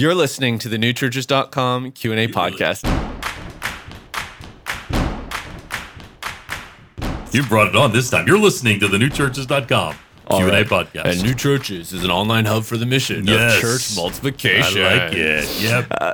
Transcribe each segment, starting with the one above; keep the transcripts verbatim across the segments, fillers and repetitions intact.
You're listening to the new churches dot com Q and A podcast. You brought it on this time. You're listening to the new churches dot com Q and A right. podcast. And New Churches is an online hub for the mission Yes. of church multiplication. I like it. Yep,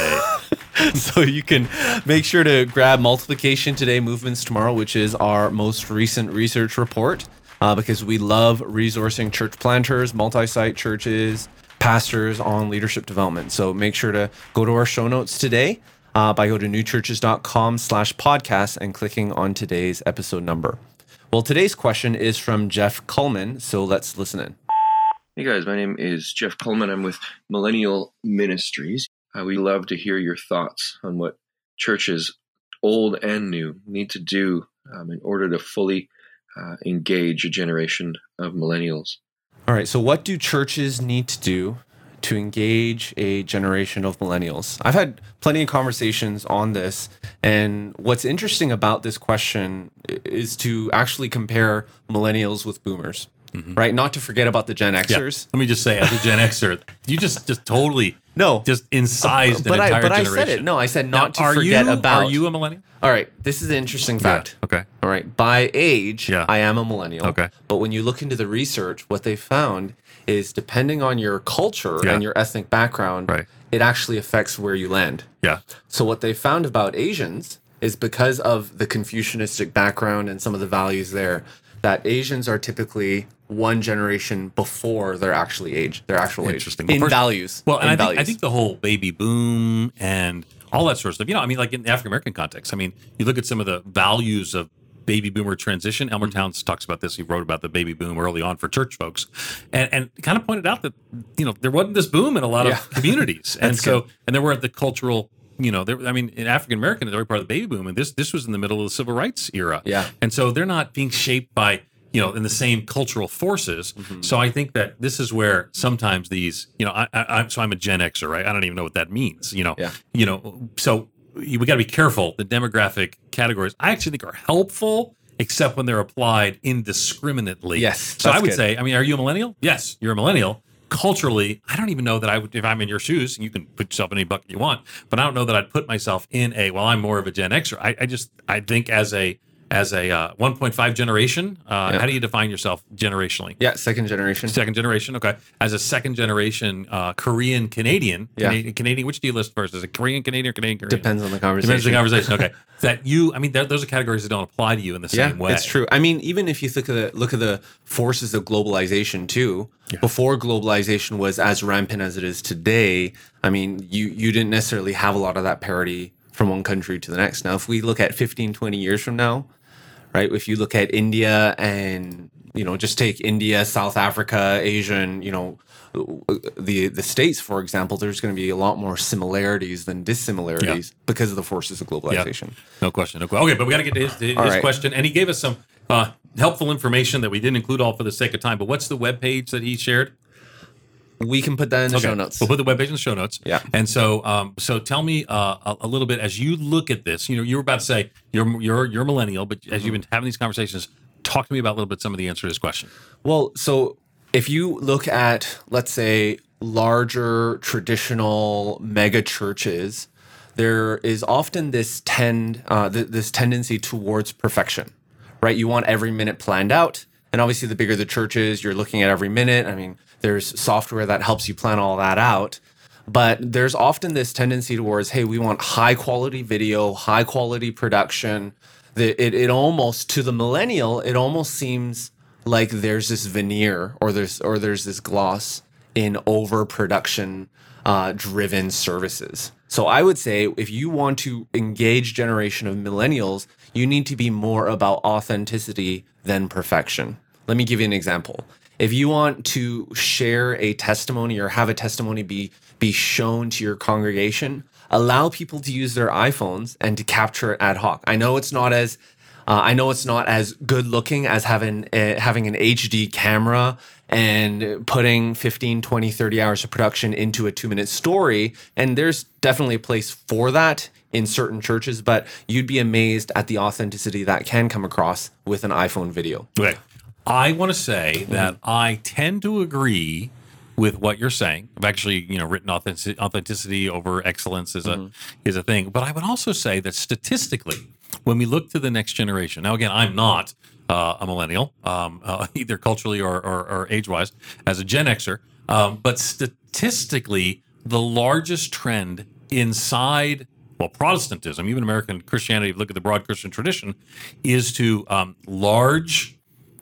baby. So you can make sure to grab Multiplication Today, Movements Tomorrow, which is our most recent research report, uh, because we love resourcing church planters, multi-site churches, pastors on leadership development. So make sure to go to our show notes today uh, by go to new churches dot com slash podcast and clicking on today's episode number. Well, today's question is from Jeff Coleman, so let's listen in. Hey guys, my name is Jeff Coleman. I'm with Millennial Ministries. Uh, we love to hear your thoughts on what churches, old and new, need to do um, in order to fully uh, engage a generation of millennials. All right, so what do churches need to do to engage a generation of millennials? I've had plenty of conversations on this, and what's interesting about this question is to actually compare millennials with boomers, mm-hmm. right? Not to forget about the Gen Xers. Yeah. Let me just say, as a Gen Xer, you just just totally no just incised but an I, entire but generation. I said it. No, I said not now, to are forget you, about. Are you a millennial? All right, this is an interesting fact. Yeah. Okay. All right, by age, Yeah. I am a millennial. Okay. But when you look into the research, what they found is depending on your culture Yeah. and your ethnic background, Right. it actually affects where you land. Yeah. So what they found about Asians is because of the Confucianistic background and some of the values there, that Asians are typically one generation before their actually age, their actual age. Interesting. Well, In first- values. Well, in and I think, values. I think the whole baby boom and all that sort of stuff, you know, I mean, like in the African American context, I mean, you look at some of the values of baby boomer transition. Elmer Mm-hmm. Towns talks about this. He wrote about the baby boom early on for church folks, and and kind of pointed out that, you know, there wasn't this boom in a lot Yeah. of communities, and That's so good. and there were the cultural. You know, there, I mean, in African American, they were part of the baby boom, and this this was in the middle of the civil rights era. Yeah. And so they're not being shaped by, you know, in the same cultural forces. Mm-hmm. So I think that this is where sometimes these, you know, I, I, I'm so I'm a Gen Xer, right? I don't even know what that means. You know, Yeah. you know, so we got to be careful. The demographic categories I actually think are helpful, except when they're applied indiscriminately. Yes, So I that's would good. say, I mean, are you a millennial? Yes, you're a millennial. Culturally, I don't even know that I would, if I'm in your shoes, you can put yourself in any bucket you want, but I don't know that I'd put myself in a, well, I'm more of a Gen Xer. I, I just, I think as a, as a uh, one point five generation, uh, Yeah. how do you define yourself generationally? yeah, second generation. Second generation, okay. As a second generation uh, Korean Canadian, Yeah. Canadian, Canadian, which do you list first? Is it Korean Canadian or Canadian Korean? Depends on the conversation. Depends on the conversation. Okay, that you, I mean, th- those are categories that don't apply to you in the Yeah, same way. it's true. I mean, even if you look at the look at the forces of globalization too, before globalization was as rampant as it is today, I mean, you you didn't necessarily have a lot of that parity from one country to the next. Now, if we look at fifteen, twenty years from now, right? If you look at India and, you know, just take India, South Africa, Asia, and, you know, the the states, for example, there's going to be a lot more similarities than dissimilarities because of the forces of globalization. No question. No question. Okay, but we got to get to his, to his right. question. And he gave us some uh, helpful information that we didn't include all for the sake of time. But what's the webpage that he shared? We can put that in the show notes. We'll put the webpage in the show notes. Yeah. And so, um, so tell me uh, a, a little bit as you look at this. You know, you were about to say you're you're you're millennial, but as you've been having these conversations, talk to me about a little bit some of the answer to this question. Well, so if you look at, let's say, larger traditional mega churches, there is often this tend uh, th- this tendency towards perfection, right? You want every minute planned out, and obviously, the bigger the church is, you're looking at every minute. I mean, there's software that helps you plan all that out. But there's often this tendency towards, hey, we want high quality video, high quality production. The, it, it almost, to the millennial, it almost seems like there's this veneer or there's or there's this gloss in overproduction uh, driven services. So I would say if you want to engage generation of millennials, you need to be more about authenticity than perfection. Let me give you an example. If you want to share a testimony or have a testimony be be shown to your congregation, allow people to use their iPhones and to capture it ad hoc. I know it's not as uh, I know it's not as good looking as having uh, having an H D camera and putting fifteen, twenty, thirty hours of production into a two-minute story, and there's definitely a place for that in certain churches, but you'd be amazed at the authenticity that can come across with an iPhone video. Okay. I want to say that I tend to agree with what you're saying. I've actually, you know, written authentic- authenticity over excellence is a is a thing. But I would also say that statistically, when we look to the next generation, now again, I'm not uh, a millennial, um, uh, either culturally or, or, or age wise, as a Gen Xer, um, but statistically, the largest trend inside, well, Protestantism, even American Christianity, if you look at the broad Christian tradition, is to um, large,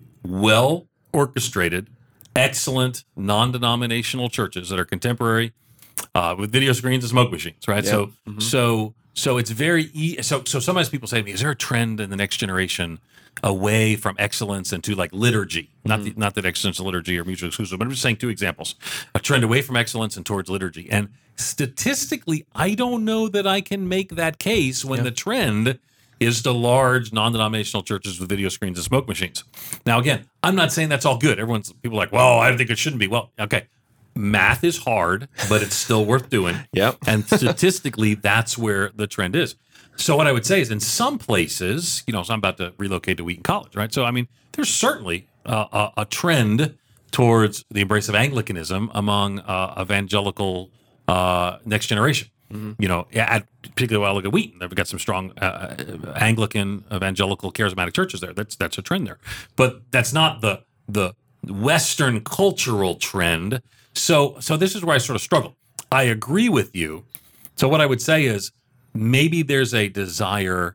well orchestrated, excellent non-denominational churches that are contemporary, uh, with video screens and smoke machines, right? Yep. So, Mm-hmm. so, so it's very e- so. So sometimes people say to me, "Is there a trend in the next generation away from excellence into like liturgy?" Not the, not that excellence and liturgy are mutually exclusive, but I'm just saying two examples: a trend away from excellence and towards liturgy. And statistically, I don't know that I can make that case when the trend is to large non-denominational churches with video screens and smoke machines. Now, again, I'm not saying that's all good. Everyone's people are like, well, I think it shouldn't be. Well, okay, math is hard, but it's still worth doing. Yep. And statistically, that's where the trend is. So what I would say is in some places, you know, so I'm about to relocate to Wheaton College, right? So, I mean, there's certainly uh, a, a trend towards the embrace of Anglicanism among uh, evangelical uh, next generation. Mm-hmm. You know, at, particularly while I look at Wheaton, they've got some strong uh, Anglican, evangelical, charismatic churches there. That's that's a trend there, but that's not the the Western cultural trend. So so this is where I sort of struggle. I agree with you. So what I would say is maybe there's a desire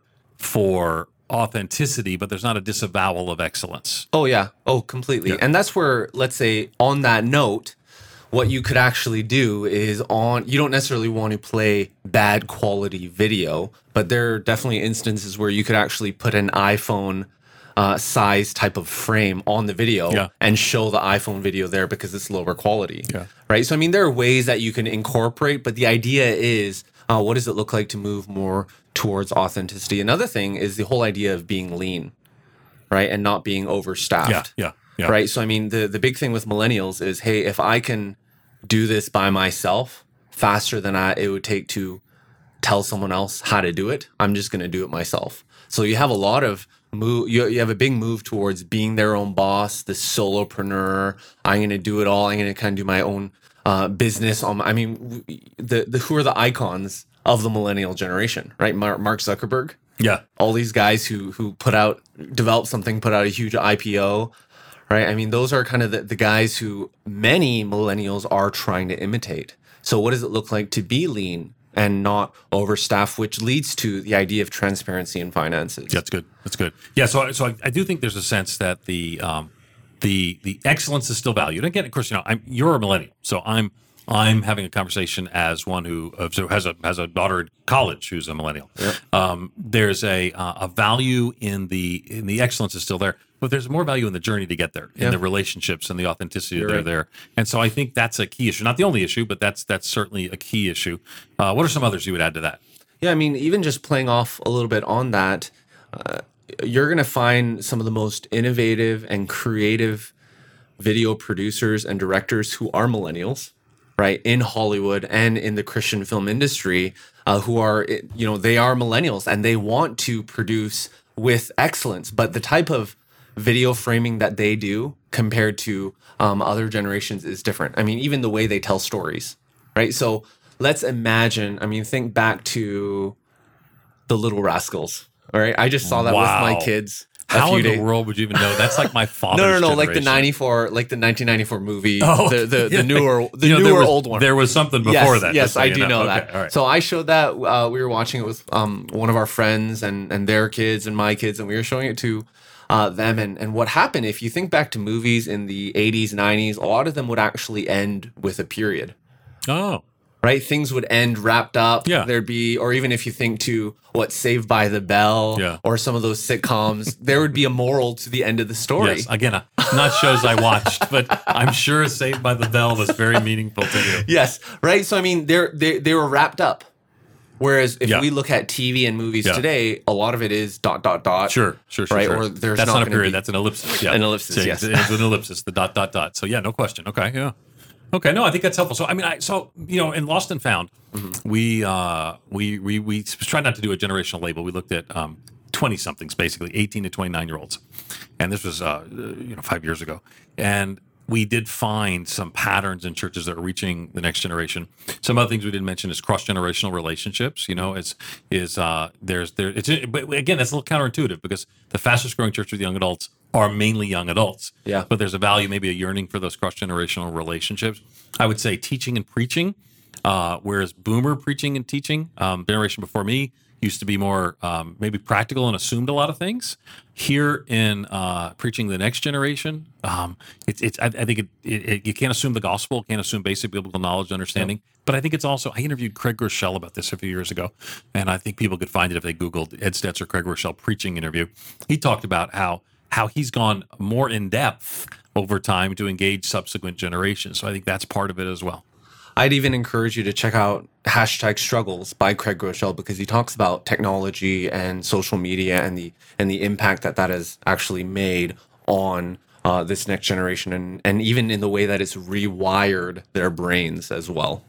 for authenticity, but there's not a disavowal of excellence. Oh, yeah. Oh, completely. Yeah. And that's where, let's say, on that note, what you could actually do is on, you don't necessarily want to play bad quality video, but there are definitely instances where you could actually put an iPhone uh, size type of frame on the video Yeah. and show the iPhone video there because it's lower quality. Yeah. Right. So, I mean, there are ways that you can incorporate, but the idea is, uh, what does it look like to move more towards authenticity? Another thing is the whole idea of being lean, right? And not being overstaffed. Yeah, yeah, yeah. Right. So, I mean, the, the big thing with millennials is, hey, if I can do this by myself faster than I, it would take to tell someone else how to do it, I'm just going to do it myself. So you have a lot of move, you, you have a big move towards being their own boss, the solopreneur. I'm going to do it all. I'm going to kind of do my own uh, business. On my, I mean, the, the who are the icons of the millennial generation, right? Mark, Mark Zuckerberg. Yeah. All these guys who who put out, developed something, put out a huge I P O, right? I mean, those are kind of the, the guys who many millennials are trying to imitate. So what does it look like to be lean and not overstaffed, which leads to the idea of transparency in finances? That's good. That's good. Yeah. So, so I, I do think there's a sense that the um, the the excellence is still valued. Again, of course, you know, I'm you're a millennial, so I'm I'm having a conversation as one who uh, so has a has a daughter in college who's a millennial. Yeah. Um, there's a uh, a value in the in the excellence is still there, but there's more value in the journey to get there, in Yeah. the relationships and the authenticity You're that are right. there. And so I think that's a key issue, not the only issue, but that's that's certainly a key issue. Uh, what are some others you would add to that? Yeah, I mean, even just playing off a little bit on that, uh, you're going to find some of the most innovative and creative video producers and directors who are millennials, right, in Hollywood and in the Christian film industry, uh, who are, you know, they are millennials and they want to produce with excellence. But the type of video framing that they do compared to um, other generations is different. I mean, even the way they tell stories, right? So let's imagine, I mean, think back to The Little Rascals, all right? I just saw that Wow. with my kids. a How few in the days- world would you even know? That's like my father's No, no, no, like the generation. ninety-four, like the nineteen ninety-four movie, Oh, the the, yeah. the newer, the You know, newer there was, old one. There was something before yes, that. Yes, just so I you do know, Okay, that. all right. So I showed that. Uh, we were watching it with um, one of our friends and and their kids and my kids, and we were showing it to uh, them. And and what happened? If you think back to movies in the eighties, nineties, a lot of them would actually end with a period. Oh, Right, things would end wrapped up. Yeah. There'd be, or even if you think to what Saved by the Bell, Yeah. or some of those sitcoms, there would be a moral to the end of the story. yes. Again, uh, not shows I watched, but I'm sure Saved by the Bell was very meaningful to you. Yes, right. So I mean, they're they they were wrapped up. Whereas if Yeah. we look at T V and movies Yeah. today, a lot of it is dot dot dot. Sure, sure, sure. Right, sure. or there's that's not not, a gonna period. be- That's an ellipsis. Yeah. An ellipsis, So yes. It's an ellipsis. The dot dot dot. So yeah, no question. Okay, yeah. Okay, no, I think that's helpful. So I mean, I so you know, in Lost and Found, Mm-hmm. we uh we we we tried not to do a generational label. We looked at um twenty somethings, basically eighteen to twenty nine year olds, and this was uh you know five years ago, and we did find some patterns in churches that are reaching the next generation. Some other things we didn't mention is cross-generational relationships. You know, is is uh, there's there. It's but again, that's a little counterintuitive because the fastest growing church with young adults are mainly young adults. Yeah. But there's a value, maybe a yearning for those cross-generational relationships. I would say teaching and preaching, uh, whereas boomer preaching and teaching, um, generation before me, used to be more um, maybe practical and assumed a lot of things. Here in uh, preaching the next generation, um, it's it's I, I think it, it, it, you can't assume the gospel, can't assume basic biblical knowledge, understanding. Yeah. But I think it's also, I interviewed Craig Groeschel about this a few years ago, and I think people could find it if they Googled Ed Stetzer, Craig Groeschel preaching interview. He talked about how how he's gone more in depth over time to engage subsequent generations. So I think that's part of it as well. I'd even encourage you to check out Hashtag Struggles by Craig Groeschel because he talks about technology and social media and the and the impact that that has actually made on uh, this next generation and, and even in the way that it's rewired their brains as well.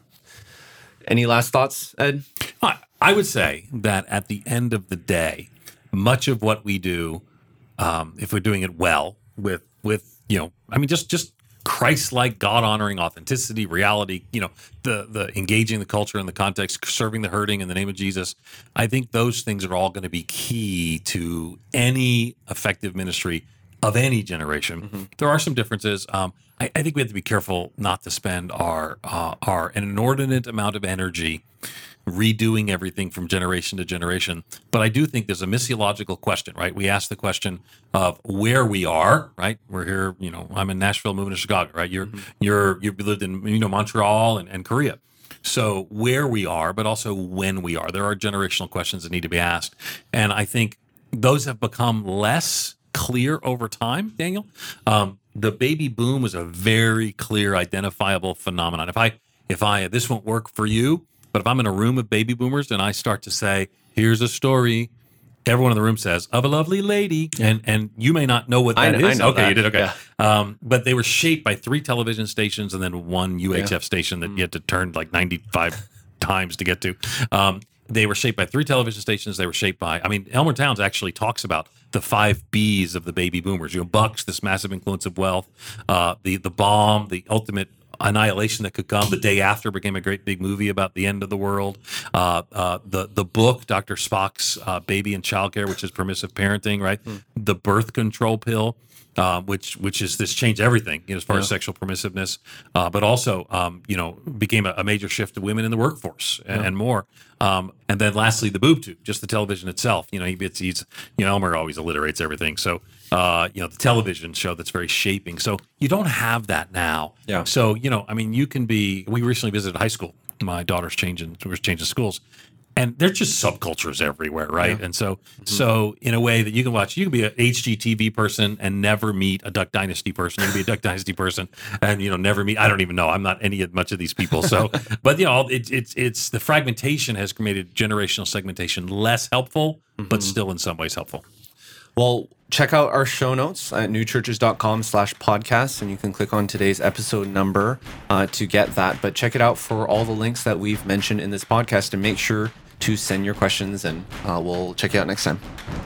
Any last thoughts, Ed? I, I would say that at the end of the day, much of what we do, um, if we're doing it well with, with you know, I mean, just just Christ-like, God-honoring authenticity, reality, you know, the the engaging the culture and the context, serving the hurting in the name of Jesus. I think those things are all going to be key to any effective ministry of any generation. Mm-hmm. There are some differences. Um, I, I think we have to be careful not to spend our uh, our an inordinate amount of energy redoing everything from generation to generation. But I do think there's a missiological question, right? We ask the question of where we are, right? We're here, you know, I'm in Nashville, moving to Chicago, right? You're, mm-hmm. you're, you've lived in, you know, Montreal and, and Korea. So where we are, but also when we are, there are generational questions that need to be asked. And I think those have become less clear over time, Daniel. Um, the baby boom was a very clear, identifiable phenomenon. If I, if I, this won't work for you, but if I'm in a room of baby boomers and I start to say, here's a story, everyone in the room says, of a lovely lady. Yeah. And and you may not know what that I, is. I know okay, that. you did. Okay. Yeah. Um, but they were shaped by three television stations and then one U H F yeah. station that mm. you had to turn like ninety-five times to get to. Um, they were shaped by three television stations. They were shaped by, I mean, Elmer Towns actually talks about the five B's of the baby boomers. You know, Bucks, this massive influence of wealth, uh, the the bomb, the ultimate annihilation that could come. The Day After became a great big movie about the end of the world. Uh, uh, the the book, Doctor Spock's uh, Baby and Childcare, which is permissive parenting, right? Mm. The birth control pill, uh, which which is this changed everything, you know, as far yeah. as sexual permissiveness, uh, but also um, you know became a, a major shift to women in the workforce and, yeah. and more. Um, and then lastly, the boob tube, just the television itself. You know, he it's, he's you know Elmer always alliterates everything, so. Uh, you know, the television show that's very shaping. So you don't have that now. Yeah. So, you know, I mean, you can be, we recently visited high school. My daughter's changing, we're changing schools. And there's just subcultures everywhere, right? Yeah. And so, mm-hmm. so in a way that you can watch, you can be an H G T V person and never meet a Duck Dynasty person. You can be a Duck Dynasty person and, you know, never meet, I don't even know. I'm not any of much of these people. So, but, you know, it, it's, it's the fragmentation has made generational segmentation less helpful, mm-hmm. but still in some ways helpful. Well, check out our show notes at newchurches.com slash podcast, and you can click on today's episode number uh, to get that. But check it out for all the links that we've mentioned in this podcast, and make sure to send your questions, and uh, we'll check you out next time.